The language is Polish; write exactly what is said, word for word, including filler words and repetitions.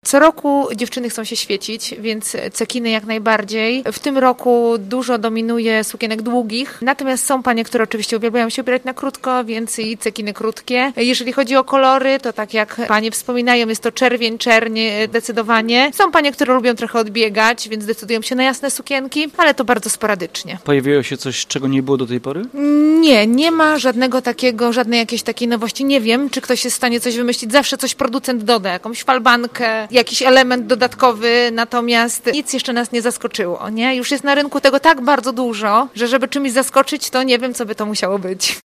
Co roku dziewczyny chcą się świecić, więc cekiny jak najbardziej. W tym roku dużo dominuje sukienek długich, natomiast są panie, które oczywiście uwielbiają się ubierać na krótko, więc i cekiny krótkie. Jeżeli chodzi o kolory, to tak jak panie wspominają, jest to czerwień, czerń zdecydowanie. Są panie, które lubią trochę odbiegać, więc decydują się na jasne sukienki, ale to bardzo sporadycznie. Pojawiło się coś, czego nie było do tej pory? Nie, nie ma żadnego takiego, żadnej jakiejś takiej nowości. Nie wiem, czy ktoś jest w stanie coś wymyślić. Zawsze coś producent doda, jakąś falbankę, jakiś element dodatkowy, natomiast nic jeszcze nas nie zaskoczyło, nie? Już jest na rynku tego tak bardzo dużo, że żeby czymś zaskoczyć, to nie wiem, co by to musiało być.